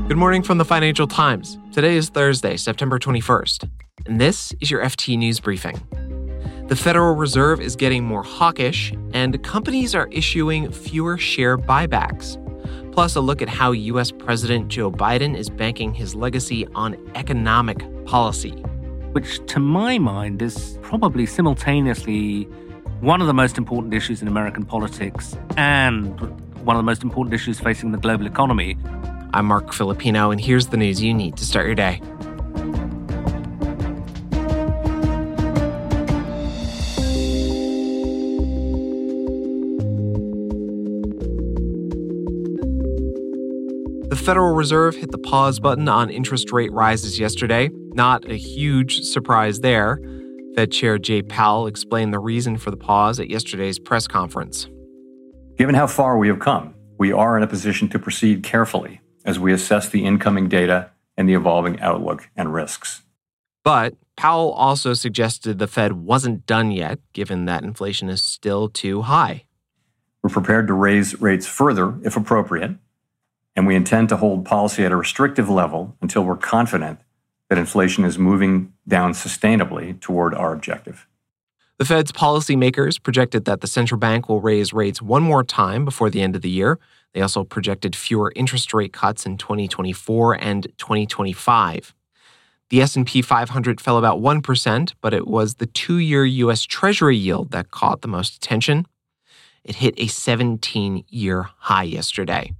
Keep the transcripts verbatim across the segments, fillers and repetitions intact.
Good morning from the Financial Times. Today is Thursday, September twenty-first, and this is your F T News Briefing. The Federal Reserve is getting more hawkish, and companies are issuing fewer share buybacks. Plus, a look at how U S President Joe Biden is banking his legacy on economic policy. Which, to my mind, is probably simultaneously one of the most important issues in American politics and one of the most important issues facing the global economy. I'm Mark Filipino, and here's the news you need to start your day. The Federal Reserve hit the pause button on interest rate rises yesterday. Not a huge surprise there. Fed Chair Jay Powell explained the reason for the pause at yesterday's press conference. Given how far we have come, we are in a position to proceed carefully as we assess the incoming data and the evolving outlook and risks. But Powell also suggested the Fed wasn't done yet, given that inflation is still too high. We're prepared to raise rates further if appropriate, and we intend to hold policy at a restrictive level until we're confident that inflation is moving down sustainably toward our objective. The Fed's policymakers projected that the central bank will raise rates one more time before the end of the year. They also projected fewer interest rate cuts in twenty twenty-four and twenty twenty-five. The S and P five hundred fell about one percent, but it was the two-year U S Treasury yield that caught the most attention. It hit a seventeen-year high yesterday.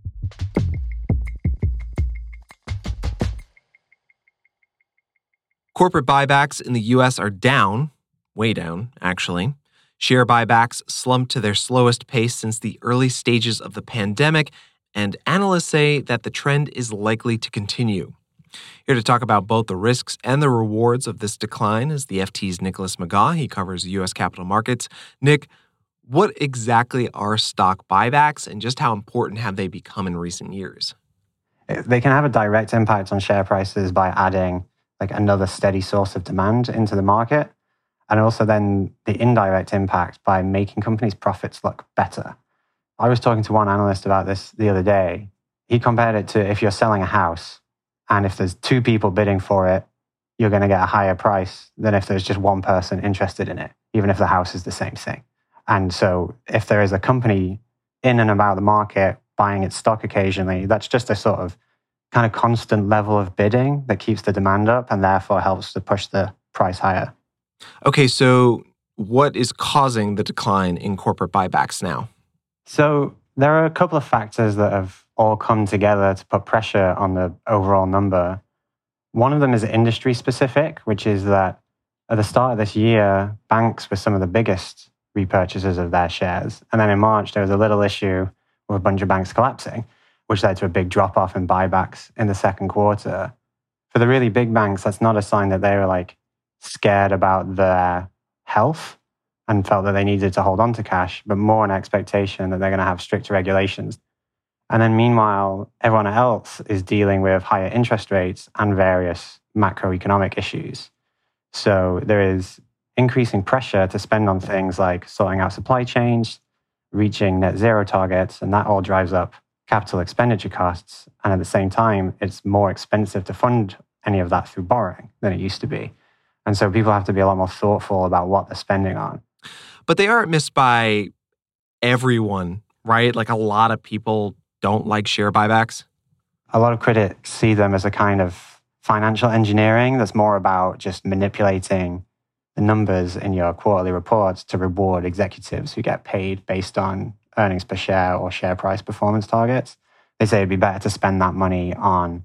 Corporate buybacks in the U S are down, way down, actually. Share buybacks slumped to their slowest pace since the early stages of the pandemic, and analysts say that the trend is likely to continue. Here to talk about both the risks and the rewards of this decline is the F T's Nicholas McGaugh. He covers U S capital markets. Nick, what exactly are stock buybacks, and just how important have they become in recent years? They can have a direct impact on share prices by adding like another steady source of demand into the market, and also then the indirect impact by making companies' profits look better. I was talking to one analyst about this the other day. He compared it to if you're selling a house, and if there's two people bidding for it, you're going to get a higher price than if there's just one person interested in it, even if the house is the same thing. And so if there is a company in and about the market buying its stock occasionally, that's just a sort of kind of constant level of bidding that keeps the demand up and therefore helps to push the price higher. Okay, so what is causing the decline in corporate buybacks now? So there are a couple of factors that have all come together to put pressure on the overall number. One of them is industry specific, which is that at the start of this year, banks were some of the biggest repurchasers of their shares. And then in March, there was a little issue with a bunch of banks collapsing, which led to a big drop-off in buybacks in the second quarter. For the really big banks, that's not a sign that they were like scared about their health and felt that they needed to hold on to cash, but more an expectation that they're going to have stricter regulations. And then meanwhile, everyone else is dealing with higher interest rates and various macroeconomic issues. So there is increasing pressure to spend on things like sorting out supply chains, reaching net zero targets, and that all drives up capital expenditure costs. And at the same time, it's more expensive to fund any of that through borrowing than it used to be. And so people have to be a lot more thoughtful about what they're spending on. But they aren't missed by everyone, right? Like a lot of people don't like share buybacks. A lot of critics see them as a kind of financial engineering that's more about just manipulating the numbers in your quarterly reports to reward executives who get paid based on earnings per share or share price performance targets. They say it'd be better to spend that money on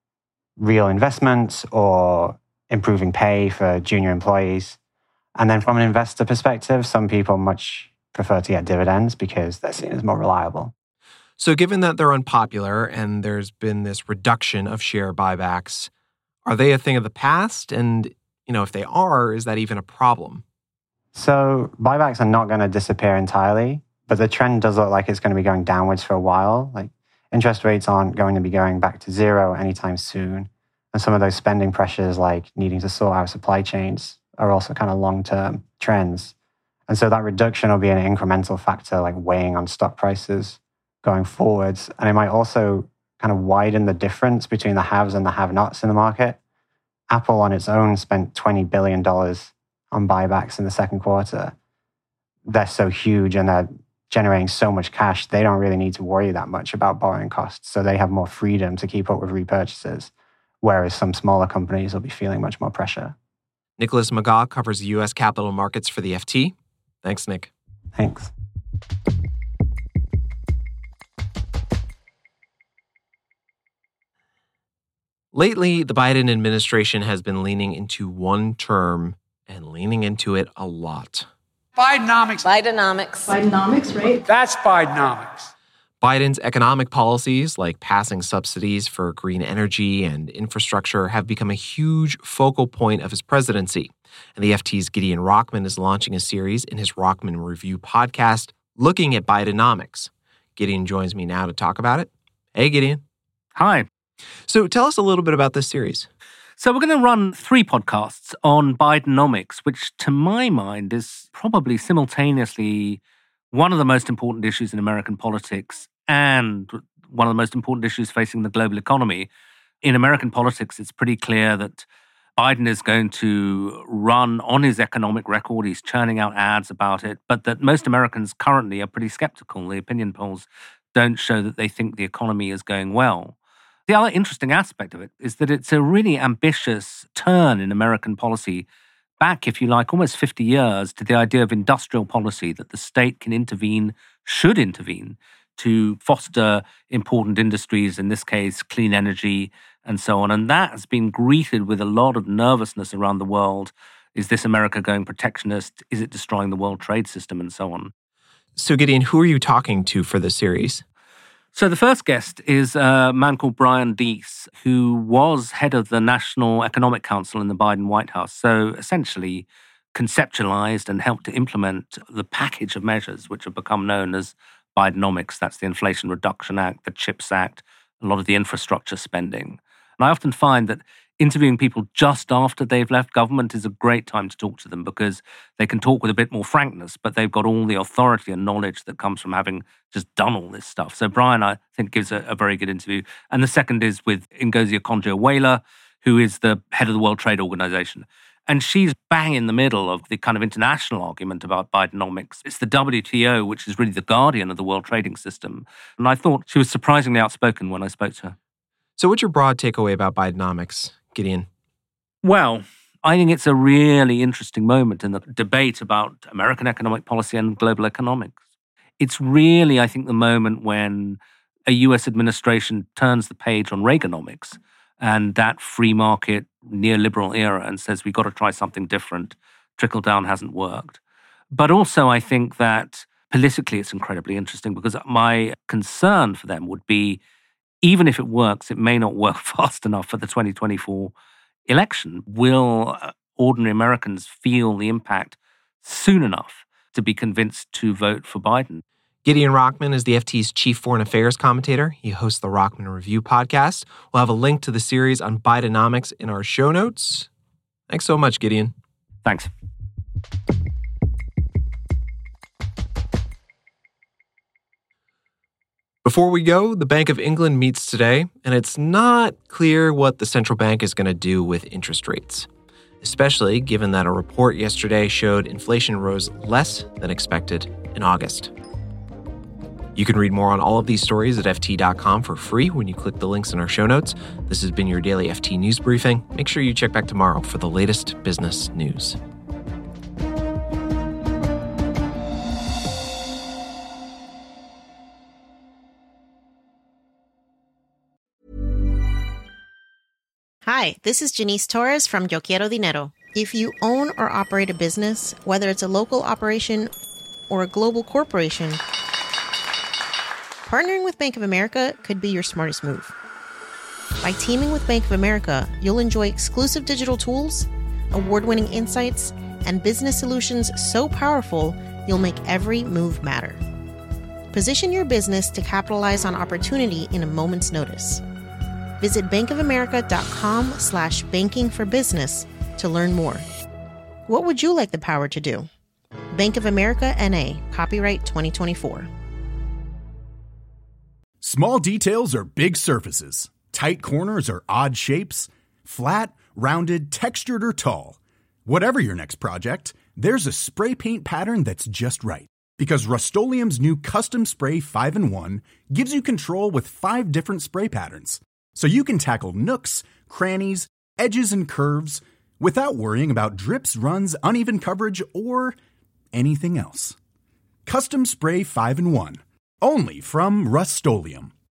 real investments or improving pay for junior employees. And then from an investor perspective, some people much prefer to get dividends because they're seen as more reliable. So given that they're unpopular and there's been this reduction of share buybacks, are they a thing of the past? And, you know, if they are, is that even a problem? So buybacks are not going to disappear entirely, but the trend does look like it's going to be going downwards for a while. Like interest rates aren't going to be going back to zero anytime soon. And some of those spending pressures, like needing to sort out supply chains, are also kind of long-term trends. And so that reduction will be an incremental factor, like weighing on stock prices going forwards. And it might also kind of widen the difference between the haves and the have-nots in the market. Apple on its own spent twenty billion dollars on buybacks in the second quarter. They're so huge and they're generating so much cash, they don't really need to worry that much about borrowing costs. So they have more freedom to keep up with repurchases, whereas some smaller companies will be feeling much more pressure. Nicholas McGaugh covers U S capital markets for the F T. Thanks, Nick. Thanks. Lately, the Biden administration has been leaning into one term and leaning into it a lot. Bidenomics. Bidenomics. Bidenomics, right? That's Bidenomics. Biden's economic policies, like passing subsidies for green energy and infrastructure, have become a huge focal point of his presidency. And the F T's Gideon Rachman is launching a series in his Rachman Review podcast looking at Bidenomics. Gideon joins me now to talk about it. Hey, Gideon. Hi. So tell us a little bit about this series. So we're going to run three podcasts on Bidenomics, which to my mind is probably simultaneously one of the most important issues in American politics and one of the most important issues facing the global economy. In American politics, it's pretty clear that Biden is going to run on his economic record. He's churning out ads about it, but that most Americans currently are pretty skeptical. The opinion polls don't show that they think the economy is going well. The other interesting aspect of it is that it's a really ambitious turn in American policy back, if you like, almost fifty years to the idea of industrial policy, that the state can intervene, should intervene, to foster important industries, in this case, clean energy and so on. And that has been greeted with a lot of nervousness around the world. Is this America going protectionist? Is it destroying the world trade system and so on? So, Gideon, who are you talking to for this series? So the first guest is a man called Brian Deese, who was head of the National Economic Council in the Biden White House. So essentially conceptualized and helped to implement the package of measures which have become known as Bidenomics. That's the Inflation Reduction Act, the CHIPS Act, a lot of the infrastructure spending. And I often find that interviewing people just after they've left government is a great time to talk to them because they can talk with a bit more frankness, but they've got all the authority and knowledge that comes from having just done all this stuff. So Brian, I think, gives a, a very good interview. And the second is with Ngozi Okonjo-Iweala, who is the head of the World Trade Organization. And she's bang in the middle of the kind of international argument about Bidenomics. It's the W T O, which is really the guardian of the world trading system. And I thought she was surprisingly outspoken when I spoke to her. So what's your broad takeaway about Bidenomics, Gideon? Well, I think it's a really interesting moment in the debate about American economic policy and global economics. It's really, I think, the moment when a U S administration turns the page on Reaganomics and that free market neoliberal era and says, we've got to try something different. Trickle down hasn't worked. But also, I think that politically it's incredibly interesting because my concern for them would be, even if it works, it may not work fast enough for the twenty twenty-four election. Will ordinary Americans feel the impact soon enough to be convinced to vote for Biden? Gideon Rachman is the F T's chief foreign affairs commentator. He hosts the Rachman Review podcast. We'll have a link to the series on Bidenomics in our show notes. Thanks so much, Gideon. Thanks. Before we go, the Bank of England meets today, and it's not clear what the central bank is going to do with interest rates, especially given that a report yesterday showed inflation rose less than expected in August. You can read more on all of these stories at F T dot com for free when you click the links in our show notes. This has been your daily F T News Briefing. Make sure you check back tomorrow for the latest business news. Hi, this is Janice Torres from Yo Quiero Dinero. If you own or operate a business, whether it's a local operation or a global corporation, partnering with Bank of America could be your smartest move. By teaming with Bank of America, you'll enjoy exclusive digital tools, award-winning insights, and business solutions so powerful you'll make every move matter. Position your business to capitalize on opportunity in a moment's notice. Visit bankofamerica.com slash banking for business to learn more. What would you like the power to do? Bank of America N A, copyright twenty twenty-four. Small details are big surfaces. Tight corners are odd shapes. Flat, rounded, textured, or tall. Whatever your next project, there's a spray paint pattern that's just right. Because Rust-Oleum's new Custom Spray five in one gives you control with five different spray patterns. So you can tackle nooks, crannies, edges, and curves without worrying about drips, runs, uneven coverage, or anything else. Custom Spray five in one. Only from Rust-Oleum.